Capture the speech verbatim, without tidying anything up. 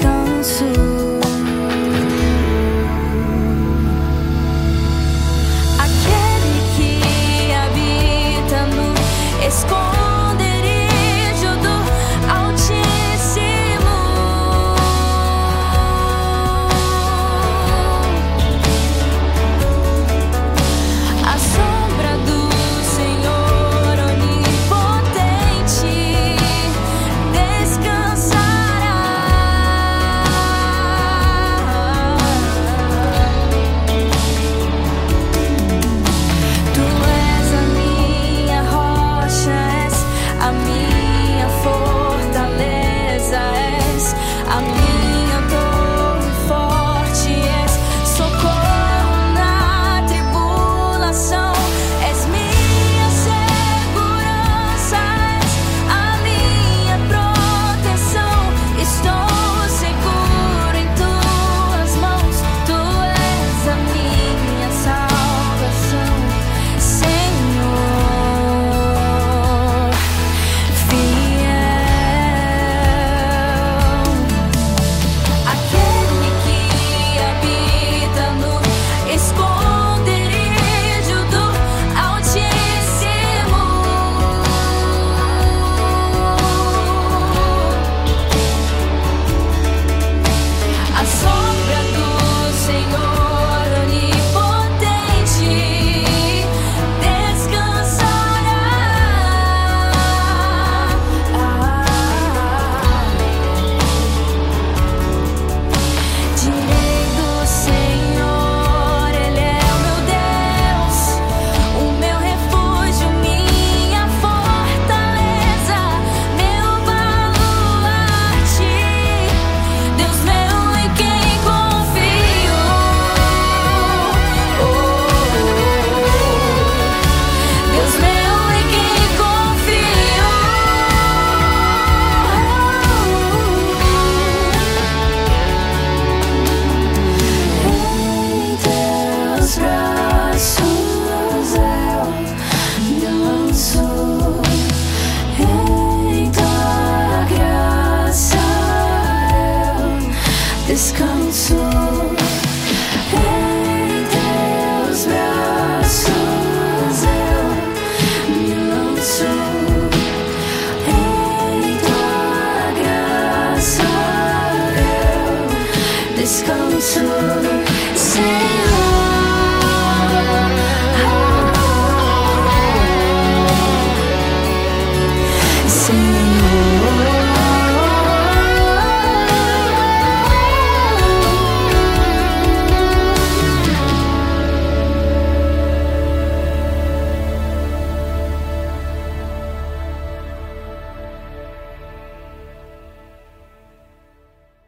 descanso. Aquele que habita no esconderijo do Altíssimo, a sombra do Senhor onipotente descansará. Tu és a minha rocha, és a minha fortaleza, és a minha torre forte, és socorro na tribulação, és minha segurança, és a minha proteção. Estou seguro em tuas mãos, tu és a minha salvação, Senhor fiel. Aquele que habita no esconderijo do Altíssimo, a sombra do Senhor onipotente descansará. Direi do Senhor, Ele é o meu Deus, o meu refúgio, minha fortaleza, meu baluarte, Deus meu em quem confio. Deus meu em quem confio. Em teus braços eu me lanço, em tua graça eu descanso. Em teus braços eu me lanço, em tua graça eu descanso, Senhor.